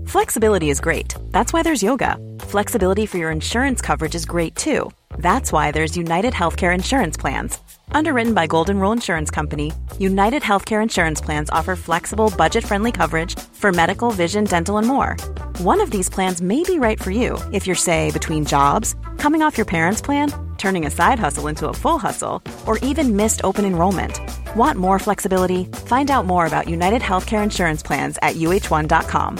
Flexibility is great. That's why there's yoga. Flexibility for your insurance coverage is great too. That's why there's United Healthcare Insurance Plans. Underwritten by Golden Rule Insurance Company, United Healthcare Insurance Plans offer flexible, budget-friendly coverage for medical, vision, dental, and more. One of these plans may be right for you if you're, say, between jobs, coming off your parents' plan, turning a side hustle into a full hustle, or even missed open enrollment. Want more flexibility? Find out more about United Healthcare Insurance Plans at uh1.com.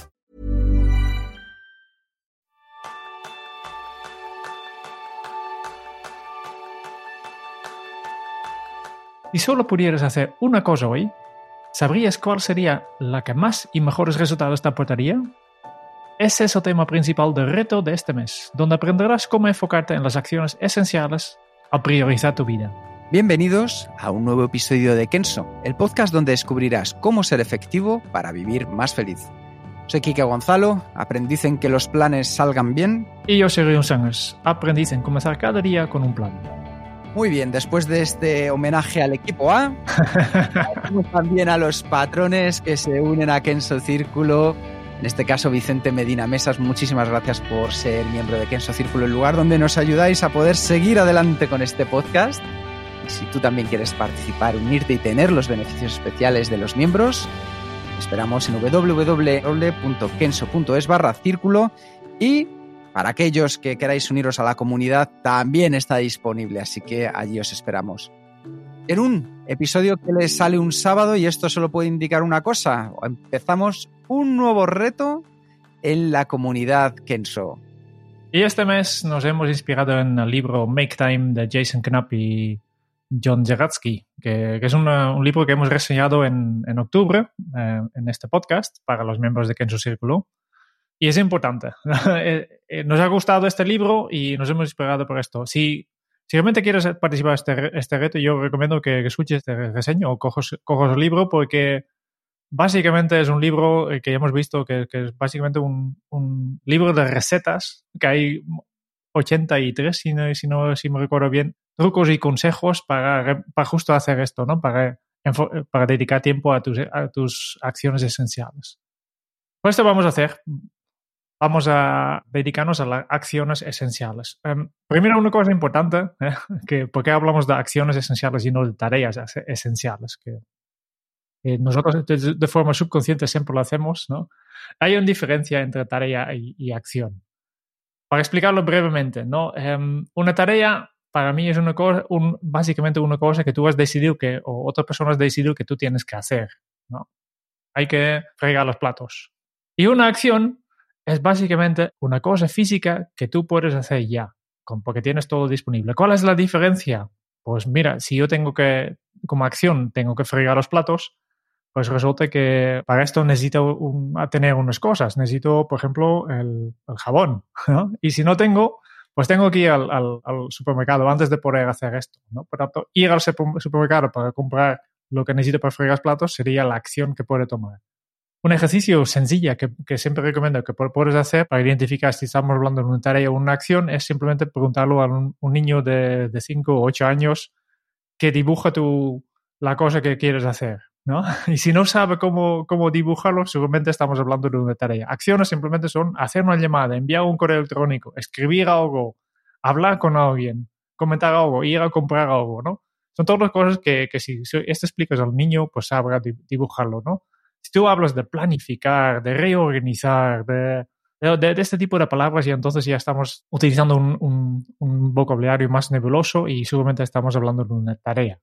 Si solo pudieras hacer una cosa hoy, ¿sabrías cuál sería la que más y mejores resultados te aportaría? Ese es el tema principal del reto de este mes, donde aprenderás cómo enfocarte en las acciones esenciales al priorizar tu vida. Bienvenidos a un nuevo episodio de Kenso, el podcast donde descubrirás cómo ser efectivo para vivir más feliz. Soy Quique Gonzalo, aprendiz en que los planes salgan bien. Y yo soy Rion Sangers, aprendiz en comenzar cada día con un plan. Muy bien, después de este homenaje al equipo A, tenemos también a los patrones que se unen a Kenso Círculo. En este caso, Vicente Medina Mesas, muchísimas gracias por ser miembro de Kenso Círculo, el lugar donde nos ayudáis a poder seguir adelante con este podcast. Y si tú también quieres participar, unirte y tener los beneficios especiales de los miembros, esperamos en www.kenso.es/círculo y para aquellos que queráis uniros a la comunidad también está disponible, así que allí os esperamos. En un episodio que les sale un sábado, y esto solo puede indicar una cosa, empezamos un nuevo reto en la comunidad Kenso. Y este mes nos hemos inspirado en el libro Make Time de Jason Knapp y John Zeratsky, que es un libro que hemos reseñado en octubre en este podcast para los miembros de Kenso Círculo. Y es importante. Nos ha gustado este libro y nos hemos inspirado por esto. Si realmente quieres participar en este reto, yo recomiendo que escuches este reseño o cojas el libro, porque básicamente es un libro que ya hemos visto que es básicamente un libro de recetas, que hay 83, si me recuerdo bien, trucos y consejos para justo hacer esto, ¿no? Para dedicar tiempo a tus acciones esenciales. Por esto vamos a dedicarnos a las acciones esenciales. Primero, una cosa importante, ¿por qué hablamos de acciones esenciales y no de tareas esenciales? Que nosotros de forma subconsciente siempre lo hacemos, ¿no? Hay una diferencia entre tarea y acción. Para explicarlo brevemente, ¿no? Una tarea para mí es básicamente una cosa que tú has decidido o otra persona has decidido que tú tienes que hacer, ¿no? Hay que fregar los platos. Y una acción es básicamente una cosa física que tú puedes hacer ya, porque tienes todo disponible. ¿Cuál es la diferencia? Pues mira, si yo como acción tengo que fregar los platos, pues resulta que para esto necesito tener unas cosas. Necesito, por ejemplo, el jabón, ¿no? Y si no tengo, pues tengo que ir al supermercado antes de poder hacer esto, ¿no? Por tanto, ir al supermercado para comprar lo que necesito para fregar los platos sería la acción que puede tomar. Un ejercicio sencillo que siempre recomiendo que puedes hacer para identificar si estamos hablando de una tarea o una acción es simplemente preguntarlo a un niño de 5 o 8 años que dibuja la cosa que quieres hacer, ¿no? Y si no sabe cómo dibujarlo, seguramente estamos hablando de una tarea. Acciones simplemente son hacer una llamada, enviar un correo electrónico, escribir algo, hablar con alguien, comentar algo, ir a comprar algo, ¿no? Son todas las cosas que si esto explicas al niño, pues sabrá dibujarlo, ¿no? Si tú hablas de planificar, de reorganizar, de este tipo de palabras, y entonces ya estamos utilizando un vocabulario más nebuloso y seguramente estamos hablando de una tarea.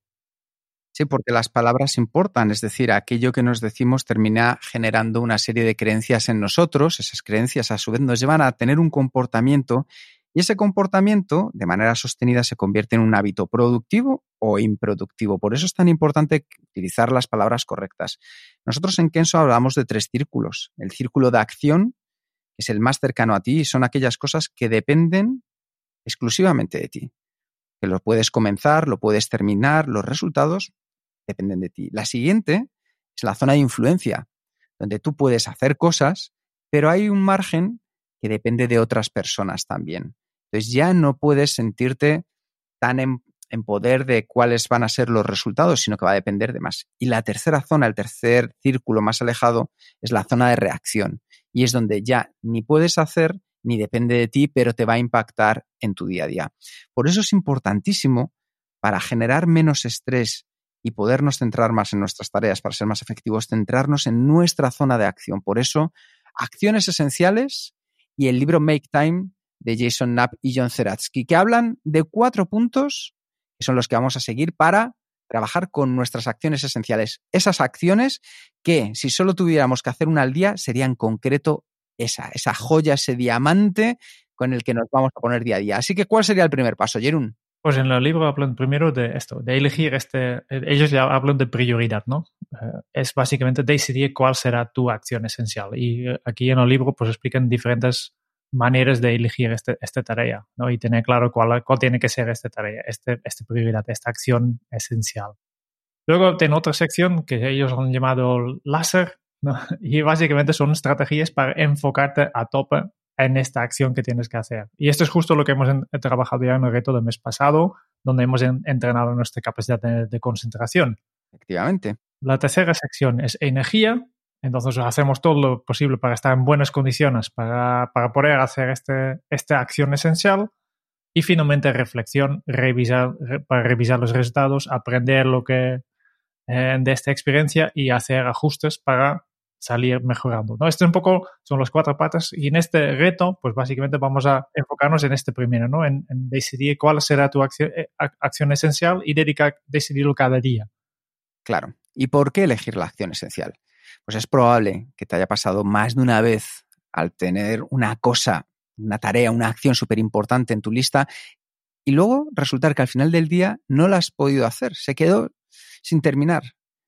Sí, porque las palabras importan, es decir, aquello que nos decimos termina generando una serie de creencias en nosotros. Esas creencias a su vez nos llevan a tener un comportamiento y ese comportamiento de manera sostenida se convierte en un hábito productivo o improductivo. Por eso es tan importante utilizar las palabras correctas. Nosotros en Kenso hablamos de 3 círculos. El círculo de acción, que es el más cercano a ti, y son aquellas cosas que dependen exclusivamente de ti. Que lo puedes comenzar, lo puedes terminar, los resultados dependen de ti. La siguiente es la zona de influencia, donde tú puedes hacer cosas, pero hay un margen que depende de otras personas también. Entonces ya no puedes sentirte tan en poder de cuáles van a ser los resultados, sino que va a depender de más. Y la tercera zona, el tercer círculo más alejado, es la zona de reacción. y es donde ya ni puedes hacer ni depende de ti, pero te va a impactar en tu día a día. Por eso es importantísimo, para generar menos estrés y podernos centrar más en nuestras tareas, para ser más efectivos, centrarnos en nuestra zona de acción. Por eso, acciones esenciales y el libro Make Time de Jason Knapp y John Zeratsky, que hablan de 4 puntos que son los que vamos a seguir para trabajar con nuestras acciones esenciales. Esas acciones que, si solo tuviéramos que hacer una al día, sería en concreto esa joya, ese diamante con el que nos vamos a poner día a día. Así que, ¿cuál sería el primer paso, Jeroen? Pues en el libro hablan primero de esto, de elegir ellos ya hablan de prioridad, ¿no? Es básicamente decidir cuál será tu acción esencial. Y aquí en el libro pues explican diferentes maneras de elegir esta tarea, ¿no? Y tener claro cuál tiene que ser esta tarea, esta prioridad, esta acción esencial. Luego tiene otra sección que ellos han llamado láser, ¿no? Y básicamente son estrategias para enfocarte a tope en esta acción que tienes que hacer. Y esto es justo lo que hemos trabajado ya en el reto del mes pasado, donde hemos entrenado nuestra capacidad de concentración. Efectivamente. La tercera sección es energía. Entonces hacemos todo lo posible para estar en buenas condiciones para poder hacer esta acción esencial. Y finalmente reflexión, para revisar los resultados, aprender lo que de esta experiencia y hacer ajustes para salir mejorando, ¿no? Esto un poco son las 4 patas y en este reto, pues básicamente vamos a enfocarnos en este primero, ¿no? En decidir cuál será tu acción esencial y decidirlo cada día. Claro. ¿Y por qué elegir la acción esencial? Pues es probable que te haya pasado más de una vez al tener una cosa, una tarea, una acción súper importante en tu lista y luego resultar que al final del día no la has podido hacer, se quedó sin terminar.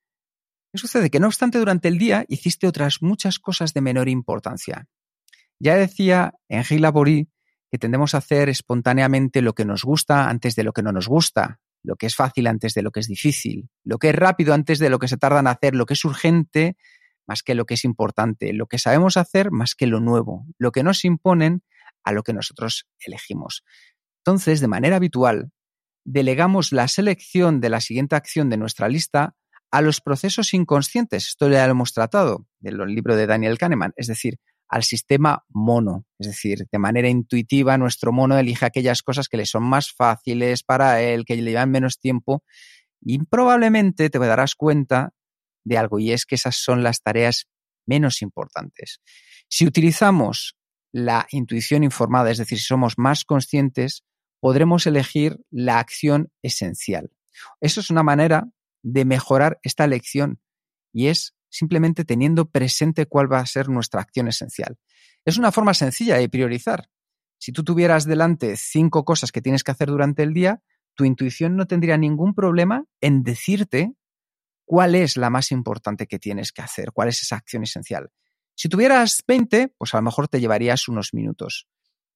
¿Qué sucede? Que no obstante durante el día hiciste otras muchas cosas de menor importancia. Ya decía Henri Laborie que tendemos a hacer espontáneamente lo que nos gusta antes de lo que no nos gusta, lo que es fácil antes de lo que es difícil, lo que es rápido antes de lo que se tarda en hacer, lo que es urgente más que lo que es importante, lo que sabemos hacer más que lo nuevo, lo que nos imponen a lo que nosotros elegimos. Entonces, de manera habitual, delegamos la selección de la siguiente acción de nuestra lista a los procesos inconscientes. Esto ya lo hemos tratado del libro de Daniel Kahneman, es decir, al sistema mono. Es decir, de manera intuitiva, nuestro mono elige aquellas cosas que le son más fáciles para él, que le llevan menos tiempo, y probablemente te darás cuenta de algo, y es que esas son las tareas menos importantes. Si utilizamos la intuición informada, es decir, si somos más conscientes, podremos elegir la acción esencial. Eso es una manera de mejorar esta elección y es simplemente teniendo presente cuál va a ser nuestra acción esencial. Es una forma sencilla de priorizar. Si tú tuvieras delante 5 cosas que tienes que hacer durante el día, tu intuición no tendría ningún problema en decirte cuál es la más importante que tienes que hacer, cuál es esa acción esencial. Si tuvieras 20, pues a lo mejor te llevarías unos minutos.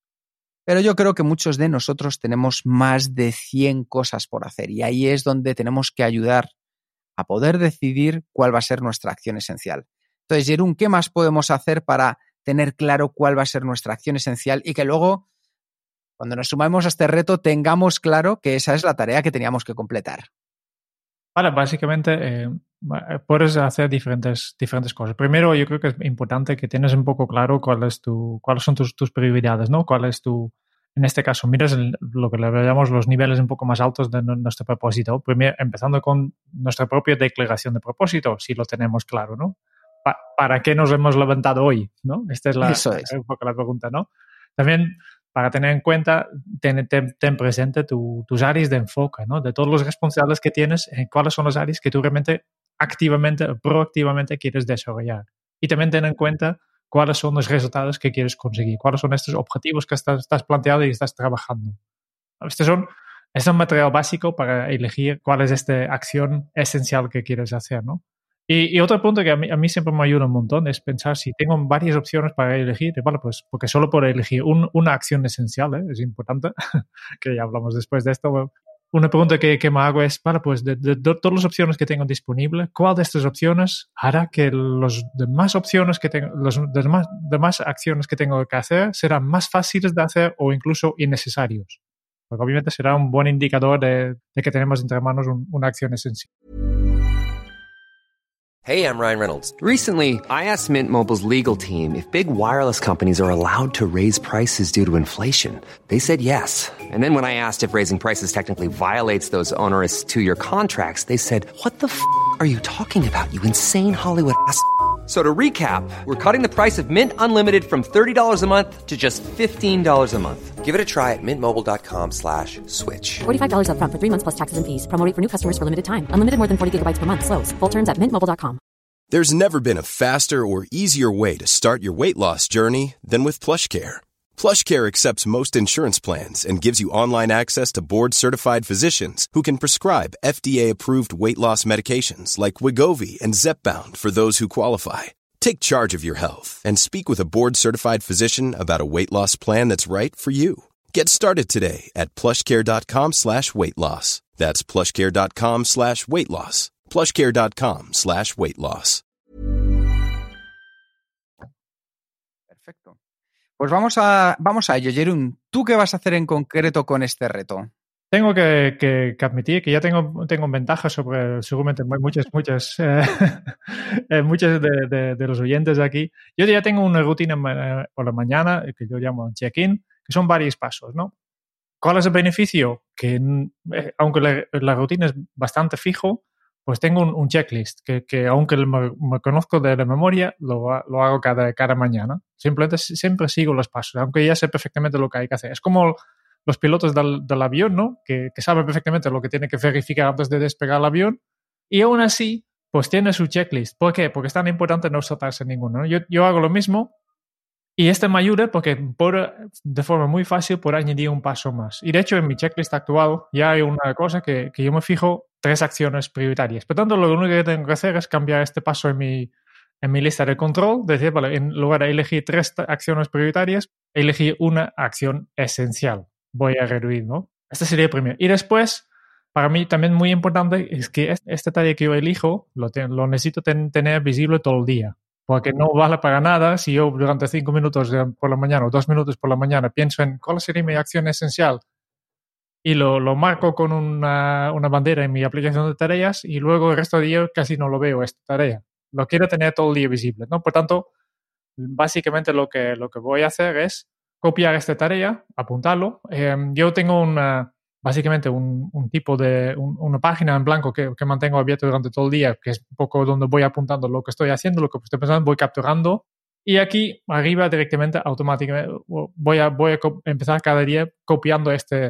Pero yo creo que muchos de nosotros tenemos más de 100 cosas por hacer y ahí es donde tenemos que ayudar a poder decidir cuál va a ser nuestra acción esencial. Entonces, Jeroen, ¿qué más podemos hacer para tener claro cuál va a ser nuestra acción esencial y que luego, cuando nos sumamos a este reto, tengamos claro que esa es la tarea que teníamos que completar? Vale, básicamente puedes hacer diferentes cosas. Primero, yo creo que es importante que tienes un poco claro cuáles son tus prioridades, ¿no? Cuál es en este caso, miras lo que le llamamos los niveles un poco más altos de nuestro propósito. Primero, empezando con nuestra propia declaración de propósito, si lo tenemos claro, ¿no? ¿Para qué nos hemos levantado hoy? ¿No? Esta es un poco la pregunta, ¿no? También, para tener en cuenta, ten presente tus áreas de enfoque, ¿no? De todos los responsables que tienes, cuáles son las áreas que tú realmente activamente, proactivamente quieres desarrollar. Y también ten en cuenta cuáles son los resultados que quieres conseguir, cuáles son estos objetivos que estás planteando y estás trabajando. Este es un material básico para elegir cuál es esta acción esencial que quieres hacer, ¿no? Y otro punto que a mí siempre me ayuda un montón es pensar si tengo varias opciones para elegir, vale, pues porque solo por elegir una acción esencial, es importante, que ya hablamos después de esto. Una pregunta que me hago es, vale, pues de todas las opciones que tengo disponibles, ¿cuál de estas opciones hará que las demás opciones que tengo, las demás acciones que tengo que hacer serán más fáciles de hacer o incluso innecesarios? Porque obviamente será un buen indicador de que tenemos entre manos una acción esencial. Hey, I'm Ryan Reynolds. Recently, I asked Mint Mobile's legal team if big wireless companies are allowed to raise prices due to inflation. They said yes. And then when I asked if raising prices technically violates those onerous 2-year contracts, they said, "What the f*** are you talking about, you insane Hollywood ass?" So to recap, we're cutting the price of Mint Unlimited from $30 a month to just $15 a month. Give it a try at mintmobile.com/switch. $45 up front for 3 months plus taxes and fees. Promo rate for new customers for limited time. Unlimited more than 40 gigabytes per month. Slows full terms at mintmobile.com. There's never been a faster or easier way to start your weight loss journey than with PlushCare. PlushCare accepts most insurance plans and gives you online access to board-certified physicians who can prescribe FDA-approved weight loss medications like Wegovy and Zepbound for those who qualify. Take charge of your health and speak with a board-certified physician about a weight loss plan that's right for you. Get started today at plushcare.com/weight loss. That's plushcare.com/weight loss. plushcare.com/weight loss. Perfecto. Pues vamos a ello, Jeroen. ¿Tú qué vas a hacer en concreto con este reto? Tengo que admitir que ya tengo ventajas sobre seguramente muchas de los oyentes de aquí. Yo ya tengo una rutina por la mañana que yo llamo check-in, que son varios pasos, ¿no? ¿Cuál es el beneficio? Que aunque la rutina es bastante fijo, pues tengo un checklist que aunque me conozco de la memoria, lo hago cada mañana. Simplemente siempre sigo los pasos, aunque ya sé perfectamente lo que hay que hacer. Es como los pilotos del avión, ¿no? Que saben perfectamente lo que tiene que verificar antes de despegar el avión, y aún así, pues tiene su checklist. ¿Por qué? Porque es tan importante no saltarse ninguno, ¿no? Yo hago lo mismo, y me ayuda porque de forma muy fácil puedo añadir un paso más. Y de hecho, en mi checklist actual ya hay una cosa que yo me fijo 3 acciones prioritarias. Por tanto, lo único que tengo que hacer es cambiar este paso en mi lista de control. Decir, vale, en lugar de elegir 3 acciones prioritarias, elegir una acción esencial. Voy a reduir, ¿no? Este sería el primero. Y después, para mí también muy importante es que esta tarea que yo elijo lo necesito tener visible todo el día. Porque no vale para nada si yo durante 5 minutos por la mañana o 2 minutos por la mañana pienso en cuál sería mi acción esencial y lo marco con una bandera en mi aplicación de tareas, y luego el resto del día casi no lo veo esta tarea. Lo quiero tener todo el día visible, ¿no? Por tanto, básicamente lo que voy a hacer es copiar esta tarea, apuntarlo. Yo tengo básicamente un tipo de una página en blanco que mantengo abierto durante todo el día, que es un poco donde voy apuntando lo que estoy haciendo, lo que estoy pensando, voy capturando, y aquí arriba directamente automáticamente voy a empezar cada día copiando esta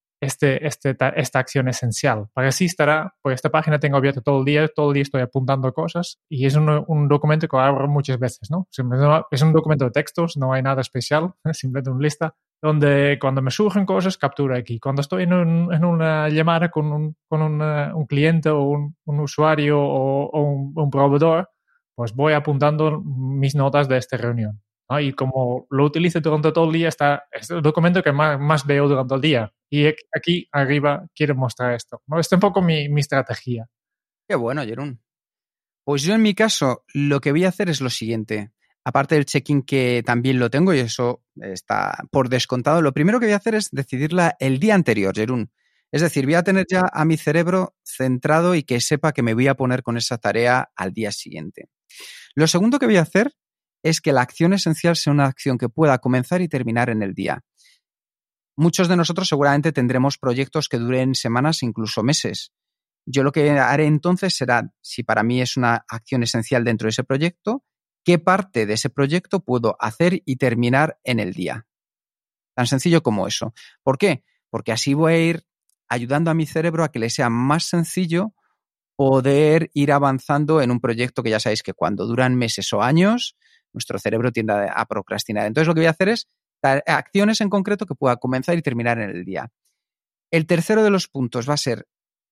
acción esencial. Para así estará, pues esta página tengo abierta todo el día estoy apuntando cosas, y es un documento que abro muchas veces, ¿no? Es un documento de textos, no hay nada especial, simplemente una lista donde cuando me surgen cosas capturo aquí. Cuando estoy en una llamada con un cliente o un usuario o un proveedor, pues voy apuntando mis notas de esta reunión, ¿no? Y como lo utilizo durante todo el día, es el documento que más veo durante el día. Y aquí arriba quiero mostrar esto, ¿no? Esta es un poco mi estrategia. Qué bueno, Jeroen. Pues yo en mi caso lo que voy a hacer es lo siguiente. Aparte del check-in, que también lo tengo y eso está por descontado, lo primero que voy a hacer es decidirla el día anterior, Jeroen. Es decir, voy a tener ya a mi cerebro centrado y que sepa que me voy a poner con esa tarea al día siguiente. Lo segundo que voy a hacer es que la acción esencial sea una acción que pueda comenzar y terminar en el día. Muchos de nosotros seguramente tendremos proyectos que duren semanas, incluso meses. Yo lo que haré entonces será, si para mí es una acción esencial dentro de ese proyecto, qué parte de ese proyecto puedo hacer y terminar en el día. Tan sencillo como eso. ¿Por qué? Porque así voy a ir ayudando a mi cerebro a que le sea más sencillo poder ir avanzando en un proyecto que ya sabéis que cuando duran meses o años, nuestro cerebro tiende a procrastinar. Entonces lo que voy a hacer es acciones en concreto que pueda comenzar y terminar en el día. El tercero de los puntos va a ser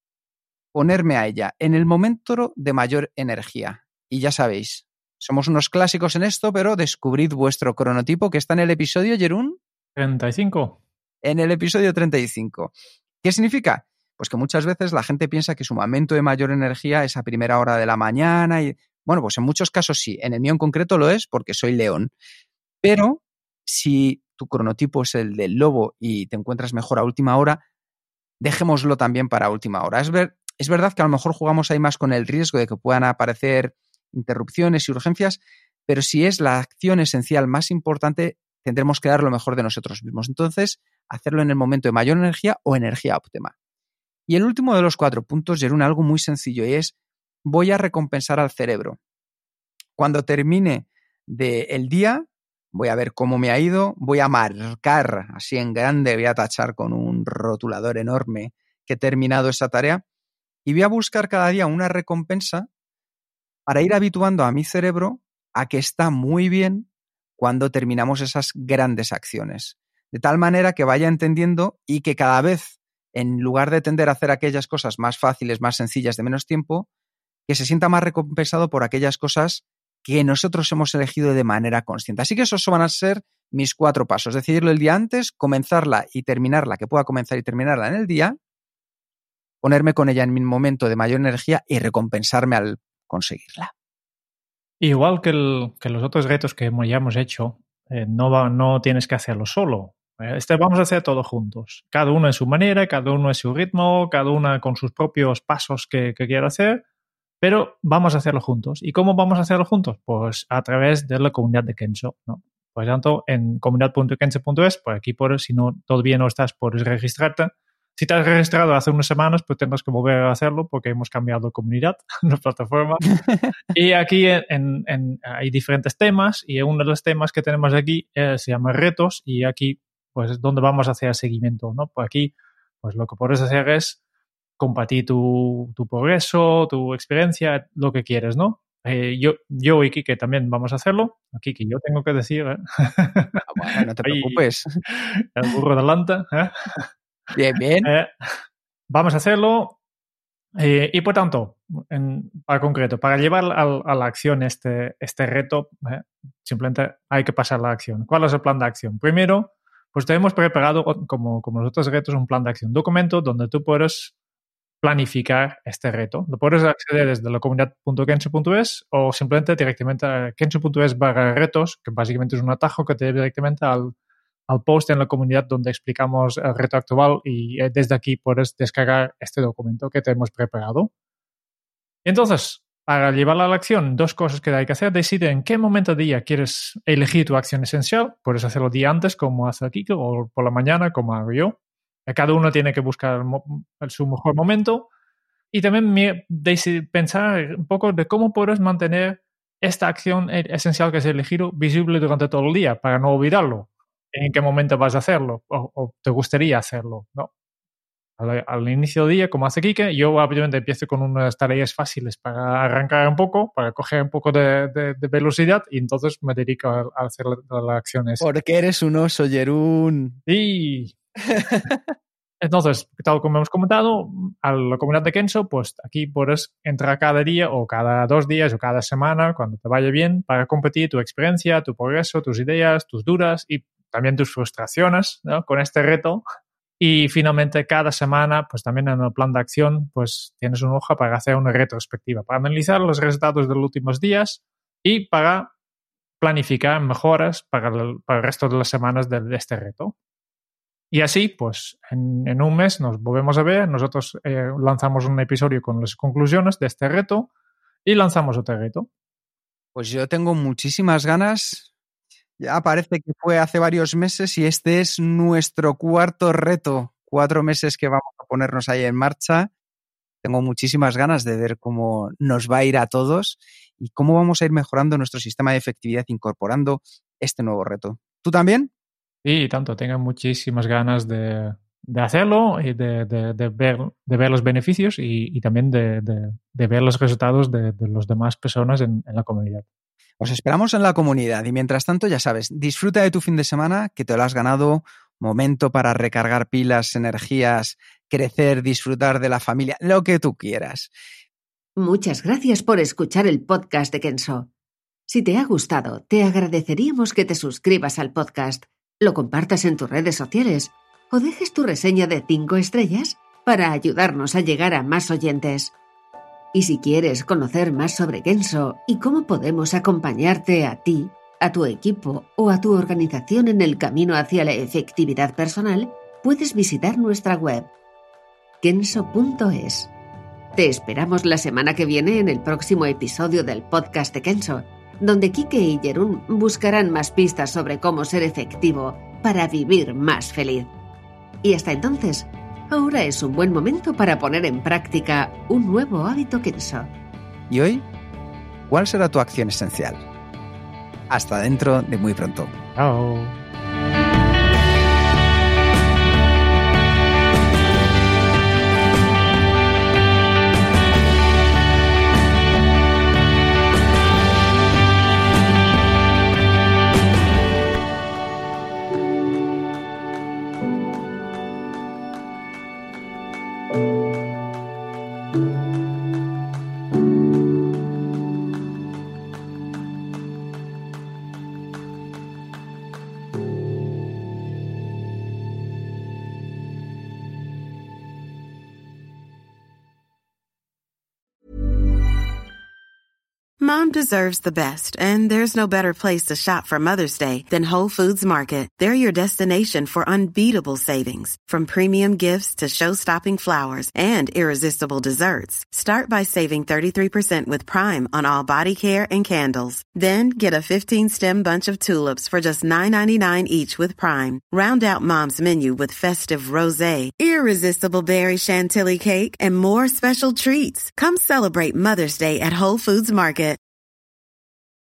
ponerme a ella en el momento de mayor energía. Y ya sabéis, somos unos clásicos en esto, pero descubrid vuestro cronotipo, que está en el episodio, Jeroen. 35. En el episodio 35. ¿Qué significa? Pues que muchas veces la gente piensa que su momento de mayor energía es a primera hora de la mañana. Y bueno, pues en muchos casos sí. En el mío en concreto lo es porque soy león. Pero si tu cronotipo es el del lobo y te encuentras mejor a última hora, dejémoslo también para última hora. Es verdad que a lo mejor jugamos ahí más con el riesgo de que puedan aparecer interrupciones y urgencias, pero si es la acción esencial más importante, tendremos que dar lo mejor de nosotros mismos. Entonces, hacerlo en el momento de mayor energía o energía óptima. Y el último de los 4 puntos, Jeroen, algo muy sencillo, y es: voy a recompensar al cerebro. Cuando termine el día, voy a ver cómo me ha ido, voy a marcar así en grande, voy a tachar con un rotulador enorme que he terminado esa tarea, y voy a buscar cada día una recompensa para ir habituando a mi cerebro a que está muy bien cuando terminamos esas grandes acciones. De tal manera que vaya entendiendo y que cada vez, en lugar de tender a hacer aquellas cosas más fáciles, más sencillas, de menos tiempo, que se sienta más recompensado por aquellas cosas que nosotros hemos elegido de manera consciente. Así que esos van a ser mis 4 pasos. Decidirlo el día antes, comenzarla y terminarla, que pueda comenzar y terminarla en el día, ponerme con ella en mi momento de mayor energía y recompensarme al conseguirla. Igual que los otros retos que ya hemos hecho, no tienes que hacerlo solo. Vamos a hacer todo juntos. Cada uno en su manera, cada uno en su ritmo, cada uno con sus propios pasos que quiera hacer, pero vamos a hacerlo juntos. ¿Y cómo vamos a hacerlo juntos? Pues a través de la comunidad de Kenso, ¿no? Por tanto, en comunidad.kenso.es, por aquí, si no todavía no estás, puedes registrarte. Si te has registrado hace unas semanas, pues tendrás que volver a hacerlo porque hemos cambiado comunidad, la plataforma. Y aquí hay diferentes temas, y uno de los temas que tenemos aquí se llama retos, y aquí pues es donde vamos a hacer seguimiento, ¿no? Pues aquí pues lo que puedes hacer es compartir tu progreso, tu experiencia, lo que quieres, ¿no? Yo y Quique también vamos a hacerlo. Quique, yo tengo que decir, ¿eh? Bueno, no te preocupes. El burro delante, ¿eh? Bien. Vamos a hacerlo. Y por tanto, para concreto, para llevar a la acción este reto, simplemente hay que pasar la acción. ¿Cuál es el plan de acción? Primero, pues te hemos preparado, como los otros retos, un plan de acción, un documento donde tú puedes planificar este reto. Lo puedes acceder desde la comunidad.kenso.es o simplemente directamente a kenso.es/retos, que básicamente es un atajo que te lleva directamente al post en la comunidad donde explicamos el reto actual, y desde aquí puedes descargar este documento que te hemos preparado. Entonces, para llevarla a la acción, 2 cosas que hay que hacer. Decide en qué momento del día quieres elegir tu acción esencial. Puedes hacerlo día antes, como hace Kike, o por la mañana, como hago yo. Cada uno tiene que buscar su mejor momento. Y también pensar un poco de cómo puedes mantener esta acción esencial que has elegido visible durante todo el día para no olvidarlo. En qué momento vas a hacerlo o te gustaría hacerlo, ¿no? Al inicio del día, como hace Quique, yo obviamente empiezo con unas tareas fáciles para arrancar un poco, para coger un poco de velocidad, y entonces me dedico a hacer las acciones. Porque eres un oso, Jeroen. Sí. Entonces, tal como hemos comentado, a la comunidad de Kenso, pues aquí puedes entrar cada día o cada 2 días o cada semana, cuando te vaya bien, para compartir tu experiencia, tu progreso, tus ideas, tus dudas y también tus frustraciones, ¿no?, con este reto. Y finalmente, cada semana, pues también en el plan de acción, pues tienes una hoja para hacer una retrospectiva, para analizar los resultados de los últimos días y para planificar mejoras para el resto de las semanas de este reto. Y así, pues, en un mes nos volvemos a ver. Nosotros lanzamos un episodio con las conclusiones de este reto y lanzamos otro reto. Pues yo tengo muchísimas ganas. Ya parece que fue hace varios meses y este es nuestro 4.º reto. 4 meses que vamos a ponernos ahí en marcha. Tengo muchísimas ganas de ver cómo nos va a ir a todos y cómo vamos a ir mejorando nuestro sistema de efectividad incorporando este nuevo reto. ¿Tú también? Sí, tanto. Tengo muchísimas ganas de hacerlo y de ver los beneficios y también de ver los resultados de las demás personas en la comunidad. Os esperamos en la comunidad y mientras tanto, ya sabes, disfruta de tu fin de semana, que te lo has ganado. Momento para recargar pilas, energías, crecer, disfrutar de la familia, lo que tú quieras. Muchas gracias por escuchar el podcast de Kenso. Si te ha gustado, te agradeceríamos que te suscribas al podcast, lo compartas en tus redes sociales o dejes tu reseña de 5 estrellas para ayudarnos a llegar a más oyentes. Y si quieres conocer más sobre Kenso y cómo podemos acompañarte a ti, a tu equipo o a tu organización en el camino hacia la efectividad personal, puedes visitar nuestra web kenso.es. Te esperamos la semana que viene en el próximo episodio del podcast de Kenso, donde Kike y Jerún buscarán más pistas sobre cómo ser efectivo para vivir más feliz. Y hasta entonces, ahora es un buen momento para poner en práctica un nuevo hábito Kenso. ¿Y hoy? ¿Cuál será tu acción esencial? Hasta dentro de muy pronto. Chao. Mom deserves the best, and there's no better place to shop for Mother's Day than Whole Foods Market. They're your destination for unbeatable savings, from premium gifts to show-stopping flowers and irresistible desserts. Start by saving 33% with Prime on all body care and candles. Then get a 15-stem bunch of tulips for just $9.99 each with Prime. Round out Mom's menu with festive rosé, irresistible berry chantilly cake, and more special treats. Come celebrate Mother's Day at Whole Foods Market.